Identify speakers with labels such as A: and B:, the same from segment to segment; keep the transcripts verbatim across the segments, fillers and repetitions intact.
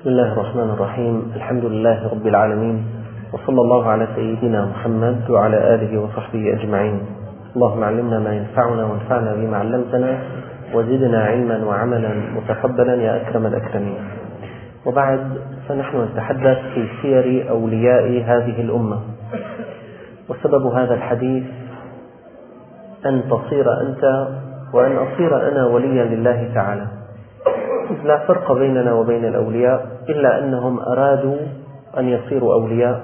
A: بسم الله الرحمن الرحيم. الحمد لله رب العالمين، وصلى الله على سيدنا محمد وعلى آله وصحبه أجمعين. اللهم علمنا ما ينفعنا وانفعنا بما علمتنا وزدنا علما وعملا متقبلا يا أكرم الأكرمين. وبعد، فنحن نتحدث في سير أولياء هذه الأمة، وسبب هذا الحديث أن تصير أنت وأن أصير أنا وليا لله تعالى. لا فرق بيننا وبين الأولياء إلا أنهم أرادوا أن يصيروا أولياء،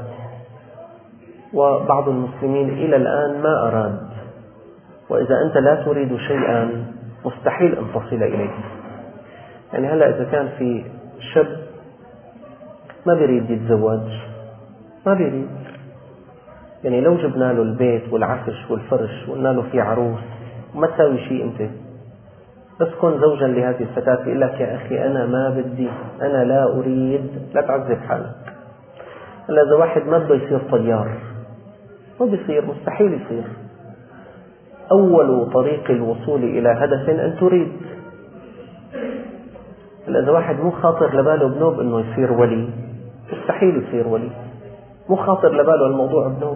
A: وبعض المسلمين إلى الآن ما أراد. وإذا أنت لا تريد شيئا مستحيل أن تصل إليه. يعني هلأ إذا كان في شاب ما بيريد يتزوج، ما بيريد، يعني لو جبنا له البيت والعفش والفرش وقلنا له في عروس وما تساوي شيء، أنت بس كن زوجا لهذه الفتاة، يقول لك يا أخي أنا ما بدي، أنا لا أريد، لا تعذب حالك. هلا إذا واحد ما بده يصير طيار، ما بيصير، مستحيل يصير. أول طريق الوصول إلى هدف أن تريد. هلا إذا واحد مو خاطر لباله بنوب إنه يصير ولي، مستحيل يصير ولي، مو خاطر لباله الموضوع بنوب.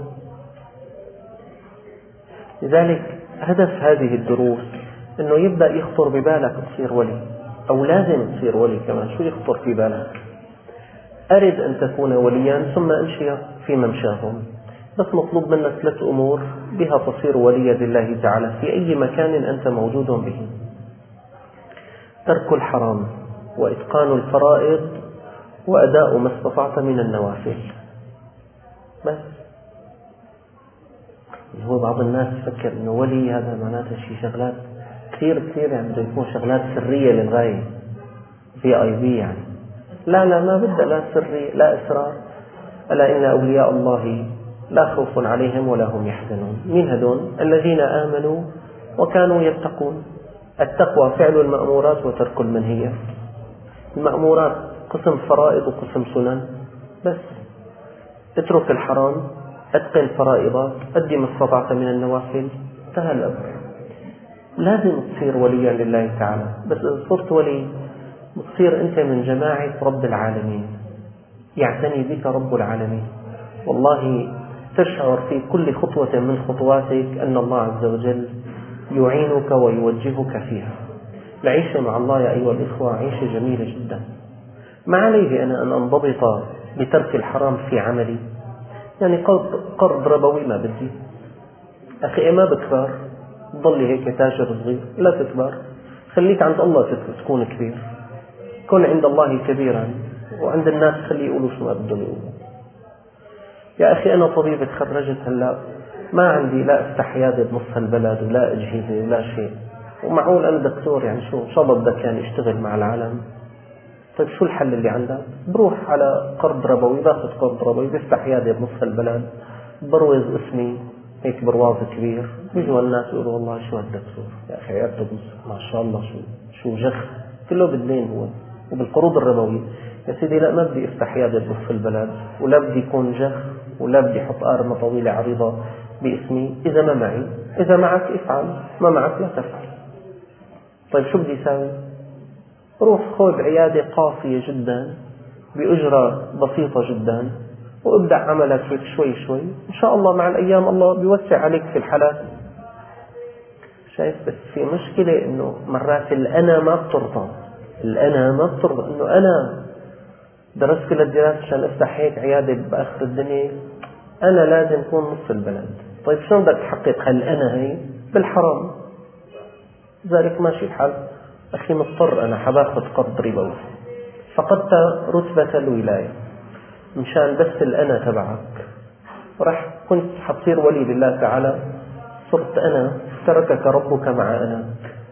A: لذلك هدف هذه الدروس إنه يبدأ يخطر ببالك تصير ولي، أو لازم تصير ولي كمان. شو يخطر في بالك؟ أرد أن تكون وليا ثم امشي في ممشاهم. بس مطلوب منك ثلاث أمور بها تصير وليا لله تعالى في أي مكان أنت موجود به: ترك الحرام، وإتقان الفرائض، وأداء ما استطعت من النوافل. بس هو بعض الناس يفكر إنه ولي هذا معناته شيء شغلات كثير كثير، يعني بده يكون شغلات سرية للغاية، في آي بي يعني. لا لا ما بدأ، لا سري لا إسرار. ألا إن أولياء الله لا خوف عليهم ولا هم يحزنون. مين هدول؟ الذين آمنوا وكانوا يتقون. التقوى فعل المأمورات وترك المنهيات. المأمورات قسم فرائض وقسم سنن، بس اترك الحرام، أتقن الفرائضات، أدي ما استطعت من النوافل، انتهى الأمر. لازم تصير وليا لله تعالى. بس إذا صرت ولي بتصير أنت من جماعة رب العالمين، يعتني بك رب العالمين. والله تشعر في كل خطوة من خطواتك أن الله عز وجل يعينك ويوجهك فيها. العيشة مع الله يا أيها الإخوة عيشة جميلة جدا. ما عليه أنا أن أنضبط بترك الحرام في عملي. يعني قرض, قرض ربوي ما بدي، أخي ما بكبر، ضلي هيك تاجر صغير، لا تكبر، خليك عند الله تكون كبير. كن عند الله كبيرا، وعند الناس خلي يقولوا شو ما بدهم يقولوا. يا أخي أنا طبيب تخرجت هلا، ما عندي لا افتح عيادة بنص البلد ولا أجهزة ولا شيء، ومعقول أنا دكتور، يعني شو إن شاء الله بدك يعني اشتغل مع العالم. طيب شو الحل اللي عندك؟ بروح على قرض ربوي، باخذ قرض ربوي، بفتح عيادة بنص البلد، بروز اسمي هيك برواز كبير، بيجوا الناس يقولوا والله شو هالدكتور يا أخي عيادته ما شاء الله، شو شو جخ، كله بالدين هو وبالقروض الربوية. يا سيدي لا، ما بدي افتح عيادة بنص البلد، ولا بدي يكون جخ، ولا بدي احط قارمة طويلة عريضة باسمي. إذا ما معي، إذا معك افعل، ما معك لا تفعل. طيب شو بدي اساوي؟ روح خذ عيادة قاسية جدا بأجرة بسيطة جدا، وابدأ عملك شوي شوي، إن شاء الله مع الأيام الله بيوسع عليك في الحالات. شايف؟ بس في مشكلة إنه مرات الأنا ما بترضى. الأنا ما بترضى إنه أنا درست كل الدراسة عشان أفتح هيك عيادة بآخر الدنيا، أنا لازم أكون نص البلد. طيب شلون بدك تحقق هالأنا هي؟ بالحرام. ذلك ماشي الحال. أخي مضطر، أنا حباخذ قرض ربوي، فقدت رتبة الولاية مشان بس الأنا تبعك، ورح كنت حتصير ولي لله تعالى، صرت أنا، تركك ربك مع أنا.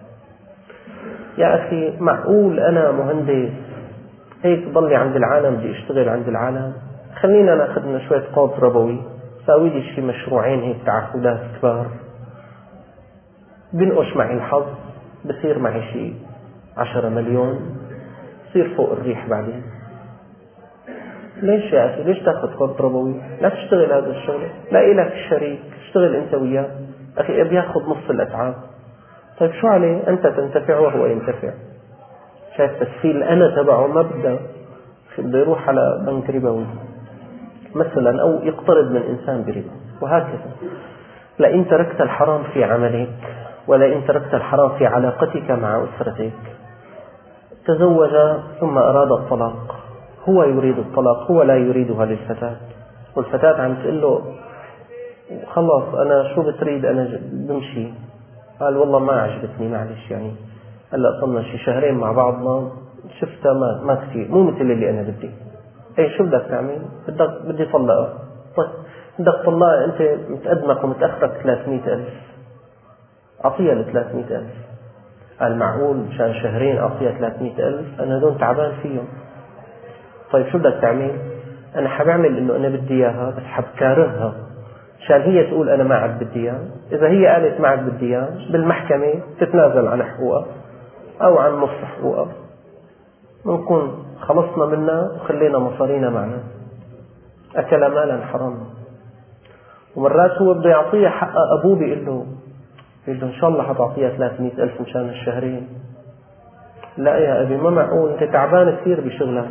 A: يا أخي معقول أنا مهندس هيك ضلي عند العالم، بدي اشتغل عند العالم؟ خلينا ناخذ لنا شوية قرض ربوي، ساوي لي شي مشروعين هيك تعهدات كبار، بنقش معي الحظ، بصير معي شي عشرة مليون، صير فوق الريح بعدين. ليش يا أخي؟ ليش تأخذ قرض ربوي؟ لا تشتغل هذا الشغل، لا إلك شريك، اشتغل أنت وياه. أخي بياخذ نص الأتعاب. طيب شو عليه؟ أنت تنتفع وهو ينتفع. شايف؟ بس في الأنا تبعه ما بدأ، بده يروح على بنك ربوي مثلا أو يقترض من إنسان بربا، وهكذا. لئن تركت الحرام في عملك ولئن تركت الحرام في علاقتك مع أسرتك. تزوج ثم أراد الطلاق، هو يريد الطلاق، هو لا يريدها للفتاة، والفتاة عم تقول له خلاص أنا شو بتريد، أنا بمشي. قال والله ما عجبتني، معلش يعني هلا صرنا شي شهرين مع بعضنا، شفتها ما ما كثير، مو مثل اللي أنا بدي. أي شو بدك تعمل؟ بدك بدي طلقها. طيب بدك طلقها، أنت متقدمك ومتأخرك ثلاثمئة ألف، أعطيها لثلاثمئة ألف. قال معقول مشان شهرين أعطيها ثلاثمئة ألف؟ أنا دون تعبان فيهم. طيب شو بدك تعمل؟ أنا حبعمل إنه أنا بدي إياها، بس حبكارهها عشان هي تقول أنا ما عاد بدي إياه. إذا هي قالت ما عاد بدي إياه، بالمحكمة تتنازل عن حقوقها أو عن نص حقوقها، ونكون خلصنا منها وخلينا مصارينا معنا. أكل مالا حراما. ومرات هو بده يعطيها حق أبوه، بيقول له بيقول له إن شاء الله حتعطيها ثلاثمئة ألف مشان الشهرين. لا يا أبي ما معقول، أنت تعبان كثير بشغلك،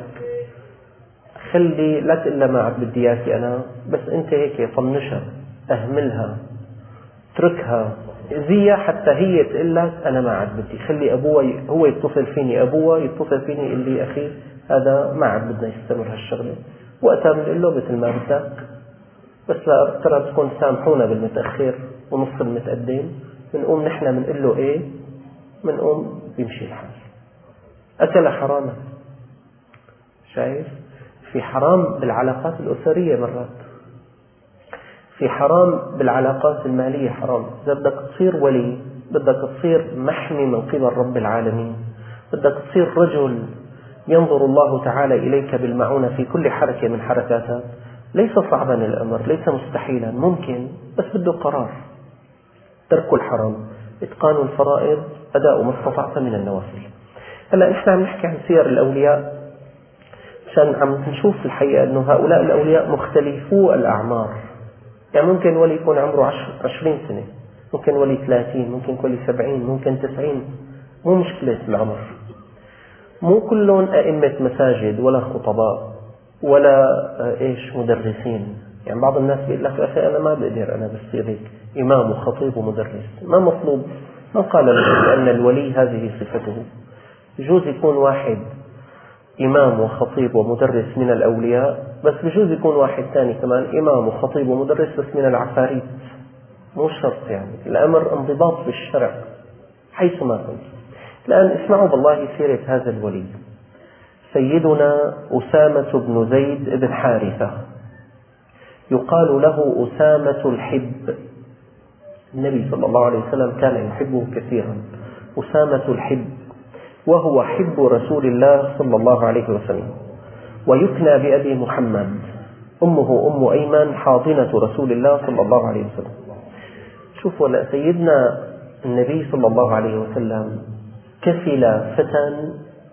A: خلي لا تقول لها ما عاد بدي إياكي أنا، بس أنت هيك طنشها، أهملها، اتركها، اذيها حتى هي تقول لك أنا ما عاد بدي. خلي أبوها هو يتصل فيني، أبوها يتصل فيني يقول لي أخي هذا ما عاد بدنا يستمر هالشغلة، وقتها بنقول له مثل ما بدك، بس لا ترى تكون سامحونا بالمتأخر ونص المتقدم. بنقوم نحن بنقول له إيه، بنقوم بيمشي الحال. أكل حراما. شايف؟ في حرام بالعلاقات الأسرية، مرات في حرام بالعلاقات المالية حرام. إذا بدك تصير ولي، بدك تصير محمي من قبل رب العالمين، بدك تصير رجل ينظر الله تعالى إليك بالمعونة في كل حركة من حركاتك. ليس صعبا الأمر، ليس مستحيلا، ممكن، بس بده قرار. ترك الحرام، إتقان الفرائض، أداء ما استطعت من النوافل. هلا نحن عم نحكي عن سير الأولياء عشان عم نشوف الحقيقة أنه هؤلاء الأولياء مختلفو الأعمار. يعني ممكن ولي يكون عمره عشر عشرين سنة، ممكن ولي ثلاثين، ممكن ولي سبعين، ممكن تسعين، مو مشكلة العمر. مو كلهم أئمة مساجد ولا خطباء ولا إيش مدرسين. يعني بعض الناس بيقول لك أخي أنا ما بقدر، أنا بصير هيك إمام وخطيب ومدرس. ما مطلوب، ما قال لك أن الولي هذه صفته. يجوز يكون واحد إمام وخطيب ومدرس من الأولياء، بس بجوز يكون واحد ثاني كمان إمام وخطيب ومدرس بس من العفاريت. مو شرط، يعني الأمر انضباط بالشرع حيث ما كنت. الآن اسمعوا بالله سيرة هذا الولي، سيدنا أسامة بن زيد بن حارثة، يقال له أسامة الحب. النبي صلى الله عليه وسلم كان يحبه كثيرا، أسامة الحب، وهو حب رسول الله صلى الله عليه وسلم، ويكنى بأبي محمد، أمه أم أيمن حاضنة رسول الله صلى الله عليه وسلم. شوفوا سيدنا النبي صلى الله عليه وسلم كفل فتى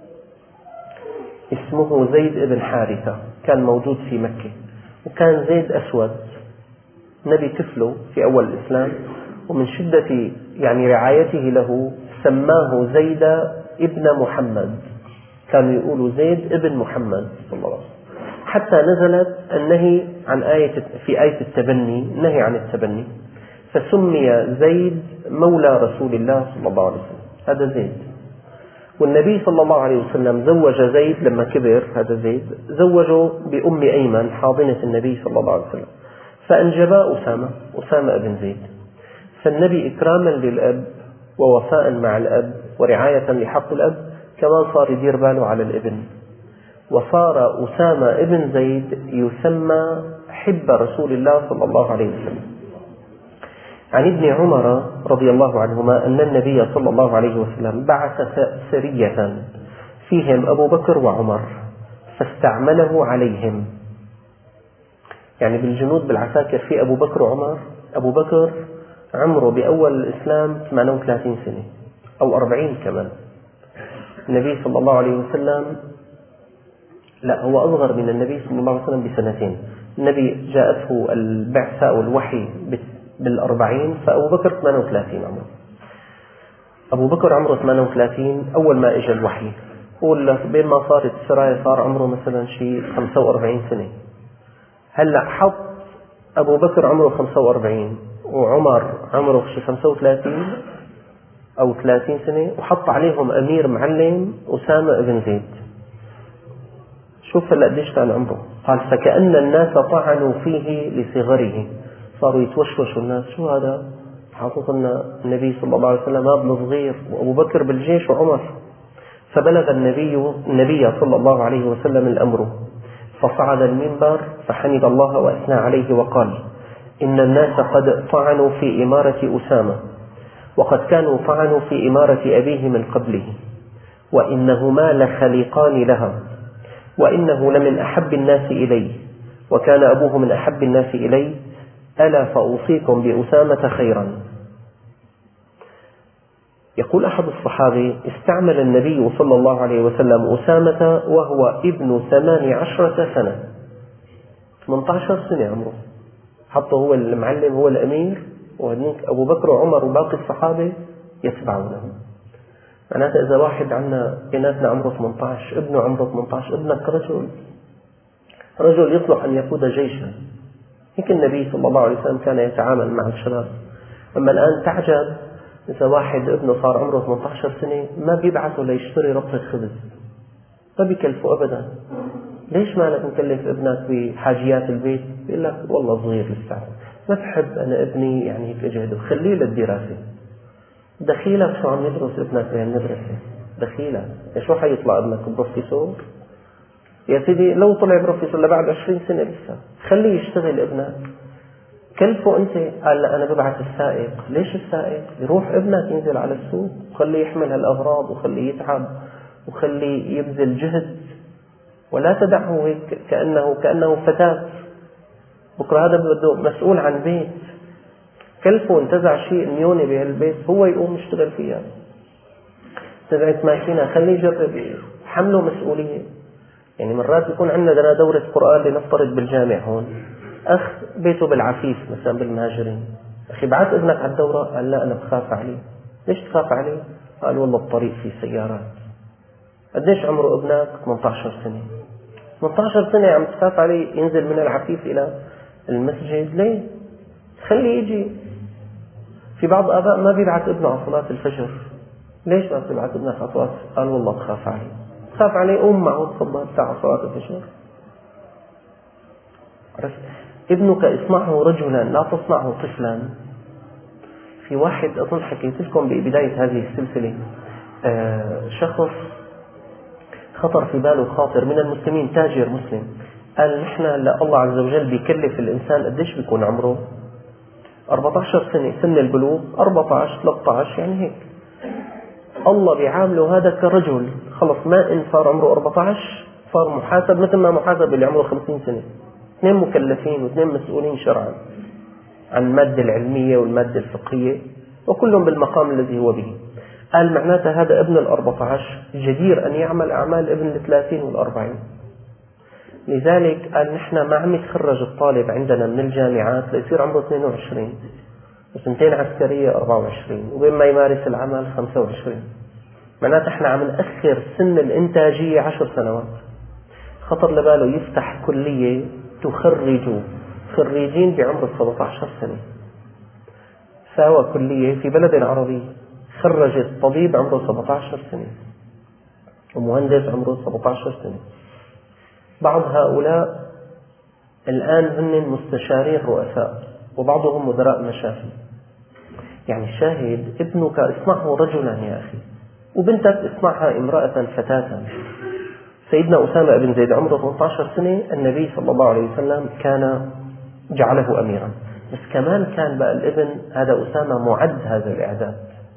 A: اسمه زيد بن حارثة، كان موجود في مكة، وكان زيد أسود. النبي كفله في أول الإسلام، ومن شدة يعني رعايته له سماه زيد ابن محمد، كانوا يقولوا زيد ابن محمد صلى الله عليه وسلم، حتى نزلت النهي عن آية في آية التبني، النهي عن التبني، فسمي زيد مولى رسول الله صلى الله عليه وسلم. هذا زيد. والنبي صلى الله عليه وسلم زوج زيد لما كبر، هذا زيد زوجه بأم أيمن حاضنة النبي صلى الله عليه وسلم، فأنجبا أسامة، أسامة بن زيد. فالنبي إكراما للأب ووفاء مع الأب ورعاية لحق الأب كمان صار يدير باله على الابن، وصار أسامة بن زيد يسمى حب رسول الله صلى الله عليه وسلم. عن ابن عمر رضي الله عنهما أن النبي صلى الله عليه وسلم بعث سرية فيهم أبو بكر وعمر فاستعمله عليهم. يعني بالجنود بالعساكر في أبو بكر وعمر. أبو بكر عمره بأول الإسلام ثمانية وثلاثين سنة أو أربعين كمان. النبي صلى الله عليه وسلم لا، هو أصغر من النبي صلى الله عليه وسلم بسنتين. النبي جاءته البعثة والوحي بالأربعين، فأبو بكر ثمانية وثلاثين عمره. أبو بكر عمره ثمانية وثلاثين أول ما إجا الوحي، قول بين ما صارت السراية صار عمره مثلا شيء خمسة وأربعين سنة. هلأ حط أبو بكر عمره خمسة وأربعين وعمر عمره شيء خمسة وثلاثين أو ثلاثين سنة، وحط عليهم أمير معلم أسامة بن زيد. شوف هلأ قديش كان عمره. قال فكأن الناس طعنوا فيه لصغره، صاروا يتوشوشوا الناس، شو هذا حاطط لنا النبي صلى الله عليه وسلم ابن صغير وأبو بكر بالجيش وعمر. فبلغ النبي النبي صلى الله عليه وسلم الأمر، فصعد المنبر فحمد الله وأثنى عليه وقال: إن الناس قد طعنوا في إمارة أسامة، وقد كانوا طعنوا في إمارة أبيه من قبله، وإنهما لخليقان لها، وإنه لمن أحب الناس إلي، وكان أبوه من أحب الناس إلي، ألا فأوصيكم بأسامة خيرا. يقول أحد الصحابة: استعمل النبي صلى الله عليه وسلم أسامة وهو ابن ثمان عشرة سنة، ثمانية عشر سنة عمره، حتى هو المعلم هو الأمير، وهناك أبو بكر وعمر وباقي الصحابة يتبعونه. معناتها إذا واحد عنا بيناتنا عمره ثمانية عشر، ابنه عمره ثمانية عشر، ابنك رجل رجل يصلح أن يقود جيشا. هيك النبي صلى الله عليه وسلم كان يتعامل مع الشباب. أما الآن تعجب إذا واحد ابنه صار عمره ثمانية عشر سنة ما بيبعثه ليشتري ربطة خبز، ما بيكلفه أبدا. ليش ما لك مكلف ابنك بحاجيات البيت؟ بيقول لك والله صغير لسه، ما بحب أنا ابني يعني هيك أجهده، خليه للدراسة. دخيلك شو عم يدرس ابنك بهالمدرسة؟ دخيلك شو حيطلع ابنك بروفيسور؟ يا سيدي لو طلع بروفيسور لبعد عشرين سنة لسه، خليه يشتغل ابنك. كلفه أنت. قال لا أنا ببعث السائق. ليش السائق؟ يروح ابنك ينزل على السوق وخليه يحمل هالأغراض وخليه يتعب وخليه يبذل جهد، ولا تدعه هيك كأنه كأنه فتاة. بكرة هذا بده مسؤول عن بيت، كلفه انتزع شيء ميونة بهالبيت هو يقوم يشتغل فيها. تبعت ماكينة خليه يجرب، حمله مسؤولية. يعني مرات يكون عندنا دورة قرآن لنفترض بالجامع هون، أخ بيته بالعفيف مثلا بالمهاجرين، أخي بعت ابنك على الدورة. قال لا أنا بخاف عليه. ليش تخاف عليه؟ قال والله الطريق فيه سيارات. قديش عمره ابنك؟ ثمانية عشر سنة. ثمانية عشر سنة عم تخاف عليه ينزل من العفيف إلى المسجد؟ ليه؟ خليه يجي. في بعض آباء ما بيبعت ابنه على صلاة الفجر. ليش ما بتبعت ابنك على صلاة؟ قال والله بخاف عليه. خاف عليه قوم معه تفضل ساعة صلاة الفجر. عرفت؟ ابنك اصنعه رجلا لا تصنعه طفلا. في واحد أظن حكيت لكم ببداية هذه السلسلة، آه شخص خطر في باله خاطر من المسلمين، تاجر مسلم، قال نحن لا الله عز وجل بيكلف الإنسان قديش بيكون عمره؟ أربعة عشر سنة، سن البلوغ أربعة عشر ثلاثة عشر، يعني هيك الله بيعامله هذا كرجل. خلص ما إن صار عمره أربعة عشر صار محاسب مثل ما محاسب اللي عمره خمسين سنة. اثنين مكلفين واثنين مسؤولين شرعا عن المادة العلمية والمادة الفقهية، وكلهم بالمقام الذي هو به. قال معناته هذا ابن الأربعة عشر جدير أن يعمل أعمال ابن الثلاثين والأربعين. لذلك قال نحن ما عم يتخرج الطالب عندنا من الجامعات ليصير عمره اثنين وعشرين، وسنتين عسكرية أربعة وعشرين، وبين ما يمارس العمل خمسة وعشرين. معناته احنا عم نأخر سن الإنتاجية عشر سنوات. خطر لباله يفتح كلية تخرج خريجين بعمر سبعة عشر سنة. ساوى كلية في بلد عربي خرجت طبيب عمره سبعة عشر سنة ومهندس عمره سبعة عشر سنة. بعض هؤلاء الآن هن مستشارين رؤساء وبعضهم مدراء مشافي. يعني شاهد ابنك اصنعه رجلا يا أخي، وبنتك اصنعها امرأة فتاة. سيدنا أسامة بن زيد عمره ثمانية عشر سنة، النبي صلى الله عليه وسلم كان جعله أميرا، بس كمان كان بقى الابن هذا أسامة معد هذا الإعداد.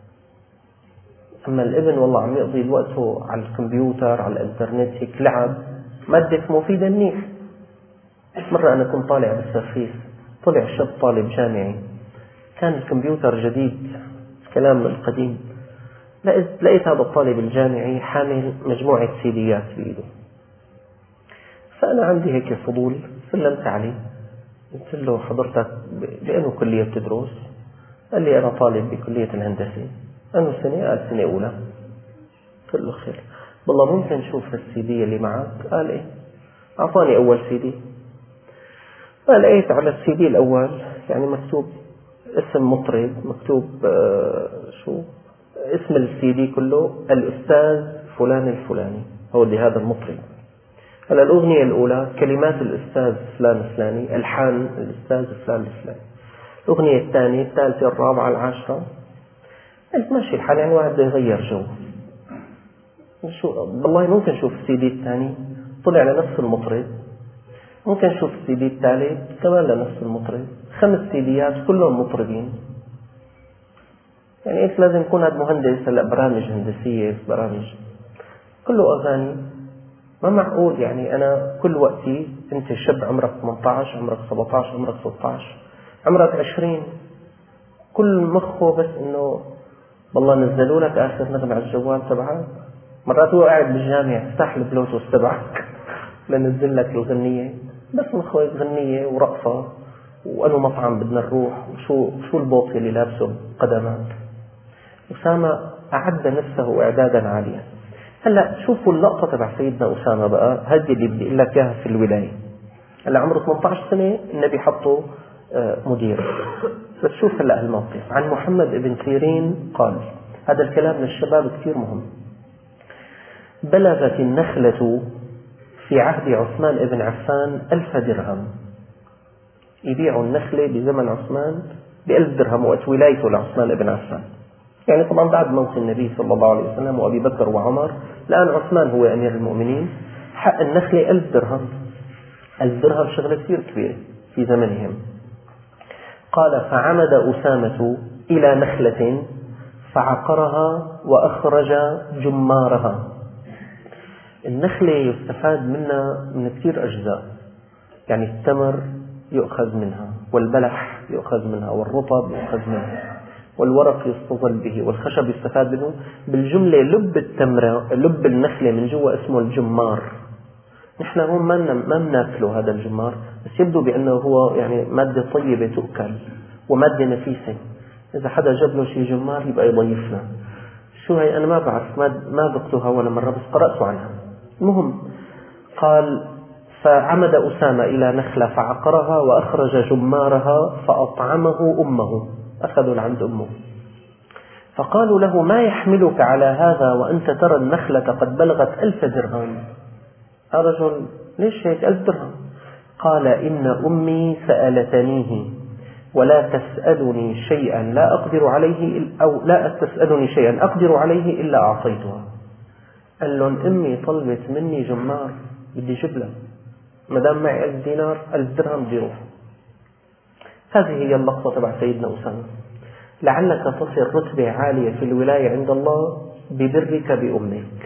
A: أما الابن والله عم يقضي وقته على الكمبيوتر على الانترنت هيك لعب، مادة مفيدة منيح. مرة أنا كنت طالع بالسرفيس، طلع شاب طالب جامعي، كان الكمبيوتر جديد كلام القديم، لقيت هذا الطالب الجامعي حامل مجموعة سيديات بإيده. فأنا عندي هيك فضول سلمت عليه، قلت له حضرتك بأنه كلية بتدرس؟ قال لي أنا طالب بكلية الهندسة. أنه سنة؟ قال سنة أولى. قلت له خير. والله ممكن نشوف السي دي اللي معك؟ قال إيه. أعطاني أول سي دي، فلقيت على السي دي الأول يعني مكتوب اسم مطرب، مكتوب آه شو اسم السي دي كله، الأستاذ فلان الفلاني، هو اللي هذا المطرب. هلا الأغنية الأولى كلمات الأستاذ فلان الفلاني، ألحان الأستاذ فلان الفلاني. الأغنية الثانية الثالثة الرابعة العاشرة. قلت ماشي الحال، يعني واحد بده يغير جو. شو والله ممكن نشوف السي دي الثاني طلع لنفس المطرب، ممكن نشوف السي دي الثالث كمان لنفس المطرب، خمس سيديات كلهم مطربين. يعني إيش لازم يكون هذا مهندس؟ هلا برامج هندسية، برامج كله أغاني. ما معقول يعني أنا كل وقتي، أنت شاب عمرك ثمانية عشر، عمرك سبعة عشر، عمرك ستة عشر، عمرك عشرين، كل مخه بس إنه والله نزلوا لك آخر نغمة على الجوال تبعك. مرات هو قاعد بالجامع افتح البلوتوث تبعك لنزل لك الغنية، بس مخه غنية ورقصة وأنه مطعم بدنا نروح وشو شو البوط اللي لابسه قدمات. أسامة أعد نفسه إعدادا عاليا. هلا شوفوا اللقطة تبع سيدنا أسامة بقى، هذه اللي بدي أقول لك إياها في الولاية. هلا عمره ثمانية عشر سنة النبي حطه مدير. بس شوف هلا الموقف. عن محمد بن سيرين قال، هذا الكلام للشباب كثير مهم: بلغت النخلة في عهد عثمان بن عفان ألف درهم. يبيعوا النخلة بزمن عثمان بألف درهم، وقت ولايته لعثمان بن عفان. يعني طبعا بعد موت النبي صلى الله عليه وسلم وأبي بكر وعمر، الآن عثمان هو أمير المؤمنين، حق النخلة ألف درهم. ألف درهم شغلة كثير كبيرة في زمنهم. قال: فعمد أسامة إلى نخلة فعقرها وأخرج جمارها. النخلة يستفاد منها من كثير أجزاء، يعني التمر يؤخذ منها، والبلح يؤخذ منها، والرطب يؤخذ منها، والورق يستظل به، والخشب يستفاد منه. بالجملة لب التمرة، لب النخلة من جوا اسمه الجمار. نحن هون ما ما بناكله هذا الجمار، بس يبدو بأنه هو يعني مادة طيبة تؤكل ومادة نفيسة. إذا حدا جاب له شيء جمار يبقى يضيفنا. شو هي؟ أنا ما بعرف، ما ما ذقتها ولا مرة، بس قرأت عنها. المهم قال: فعمد أسامة إلى نخلة فعقرها وأخرج جمارها فأطعمه أمه، أخذوا لعند أمه. فقالوا له: ما يحملك على هذا وأنت ترى النخلة قد بلغت ألف درهم؟ الرجل ليش هيك ألف درهم؟ قال: إن أمي سألتنيه ولا تسألني شيئا لا أقدر عليه، أو لا تسألني شيئا أقدر عليه إلا أعطيتها. قال لهم: أمي طلبت مني جمار بدي أجيب لها، ما دام معي ألف دينار ألف درهم بدي أروح. هذه هي اللقطة تبع سيدنا أسامة. لعلك تصل رتبة عالية في الولاية عند الله ببرك بأمك،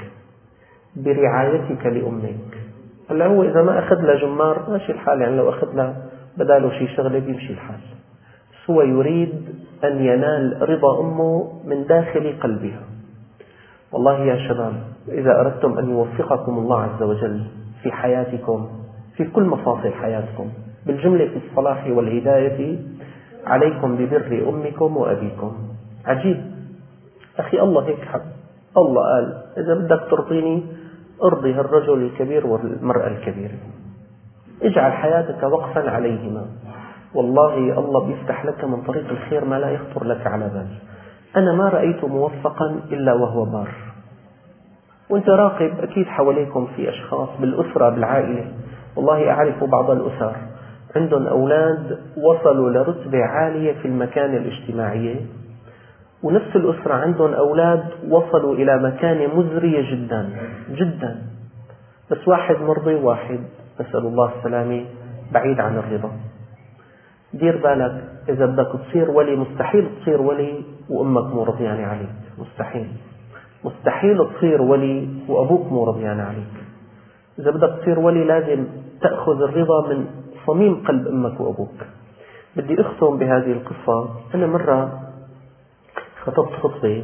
A: برعايتك لأمك. هلا هو إذا ما أخذ له جمار ماشي الحال، يعني لو أخذ له بداله شيء شغلة بيمشي الحال. هو يريد أن ينال رضا أمه من داخل قلبها. والله يا شباب، إذا أردتم أن يوفقكم الله عز وجل في حياتكم، في كل مفاصل حياتكم، بالجملة في الصلاح والهداية، عليكم ببر أمكم وأبيكم. عجيب أخي، الله هيك حب. الله قال: إذا بدك ترضيني ارضي الرجل الكبير والمرأة الكبيرة، اجعل حياتك وقفا عليهما. والله الله بيفتح لك من طريق الخير ما لا يخطر لك على بال. أنا ما رأيت موفقا إلا وهو بار. وانت راقب، أكيد حواليكم في أشخاص بالأسرة بالعائلة، والله أعرف بعض الأسر عندهم أولاد وصلوا لرتبة عالية في المكانة الاجتماعية، ونفس الأسرة عندهم أولاد وصلوا إلى مكانة مزرية جدا جدا، بس واحد مرضي وواحد نسأل الله السلامة بعيد عن الرضا. دير بالك، إذا بدك تصير ولي مستحيل تصير ولي وأمك مو رضيانة عليك، مستحيل. مستحيل تصير ولي وأبوك مو رضيان عليك. إذا بدك تصير ولي لازم تأخذ الرضا من صميم قلب أمك وأبوك. بدي أختم بهذه القصة. أنا مرة خطبت خطبة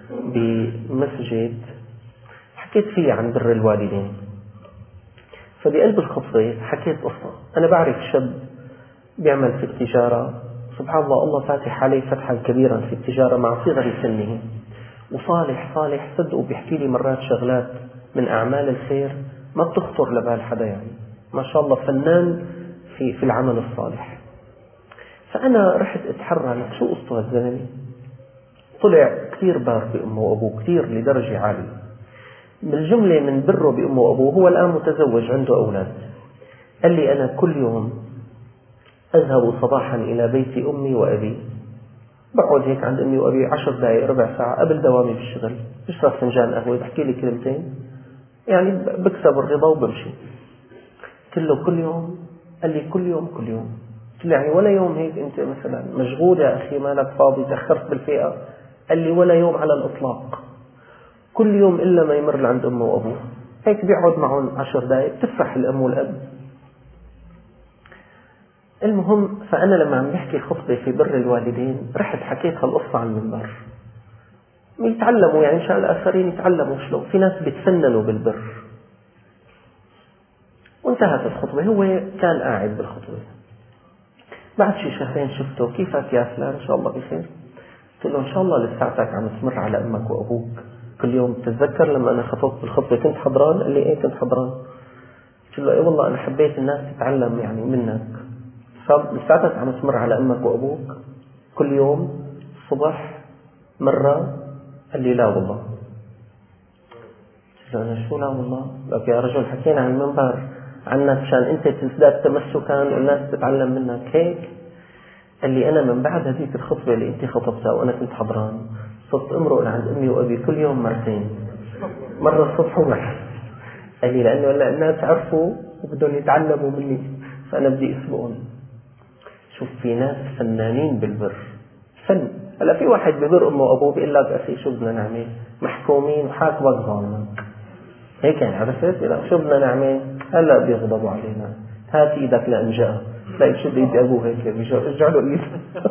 A: بمسجد حكيت فيه عن بر الوالدين، فبقلب الخطبة حكيت قصة. أنا بعرف شاب بيعمل في التجارة، سبحان الله، الله فاتح عليه فتحا كبيرا في التجارة مع صغر سنه، وصالح صالح صدق، وبيحكي لي مرات شغلات من أعمال الخير ما بتخطر لبال حدا، يعني ما شاء الله فنان في في العمل الصالح. فأنا رحت أتحرى لك شو قصته هالزلمة. طلع كثير بار بأمه وأبوه، كثير لدرجة عالية. من الجملة من بره بأمه وأبوه، هو الآن متزوج عنده أولاد. قال لي أنا كل يوم أذهب صباحا إلى بيت أمي وأبي، بقعد هيك عند أمي وأبي عشر دقائق ربع ساعة قبل دوامي بالشغل، بشرب فنجان قهوة، بحكي لي كلمتين، يعني بكسب الرضا وبمشي. قلت له كل يوم؟ قال لي كل يوم كل يوم. قلت له يعني ولا يوم هيك أنت مثلا مشغول يا أخي مالك فاضي تأخرت بالفئة؟ قال لي ولا يوم على الإطلاق، كل يوم إلا ما يمر عند أمه وأبوه هيك بيقعد معهم عشر دقائق، تفرح الأم والأب. المهم، فأنا لما عم بحكي خطبة في بر الوالدين رحت حكيت هالقصة عن المنبر، يتعلموا يعني إن شاء الله الآخرين يتعلموا شلون في ناس بيتفننوا بالبر. وانتهت الخطبة، هو كان قاعد بالخطبة. بعد شي شهرين شفته، كيفك يا فلان إن شاء الله بخير؟ قلت له إن شاء الله لساتك عم تمر على أمك وأبوك كل يوم، تتذكر لما أنا خطبت بالخطبة كنت حضران؟ قال لي إيه كنت حضران. قلت له إيه والله أنا حبيت الناس تتعلم يعني منك، لساتك عم تمر على أمك وأبوك كل يوم الصبح مرة؟ قال لي لا والله. قلت له أنا شو لا والله؟ لك يا رجل حكينا عن المنبر عنك عشان أنت تزداد تمسكا والناس تتعلم منك هيك. قال لي أنا من بعد هذيك الخطبة اللي أنت خطبتها وأنا كنت حضران صرت أمرق لعند أمي وأبي كل يوم مرتين، مرة الصبح ومرة. قال لي لأنه هلا الناس عرفوا وبدهم يتعلموا مني فأنا بدي أسبقهم. شوف في ناس فنانين بالبر، فن. هلا في واحد ببر أمه وأبوه بيقول لك أخي شو بدنا نعمل، محكومين وحاكمك ظالمك هيك يعني، عرفت؟ لا شو بدنا نعمل؟ هلا بيغضبوا علينا، هات ايدك لأنجأ، لا يشد ايد ابوه هيك بيرجع له ايد.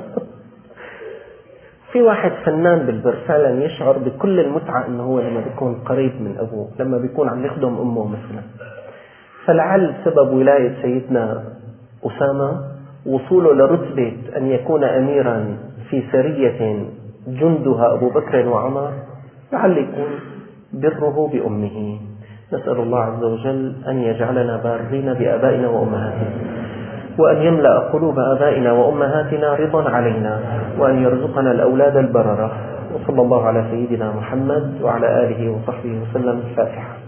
A: في واحد فنان بالبر فعلا يشعر بكل المتعة انه هو لما بيكون قريب من ابوه، لما بيكون عم يخدم امه مثلا. فلعل سبب ولاية سيدنا أسامة وصوله لرتبة أن يكون أميرا في سرية جندها أبو بكر وعمر، لعل يكون بره بأمه. نسأل الله عز وجل أن يجعلنا بارين بآبائنا وأمهاتنا، وأن يملأ قلوب آبائنا وأمهاتنا رضا علينا، وأن يرزقنا الأولاد البررة. وصلى الله على سيدنا محمد وعلى آله وصحبه وسلم. الفاتحة.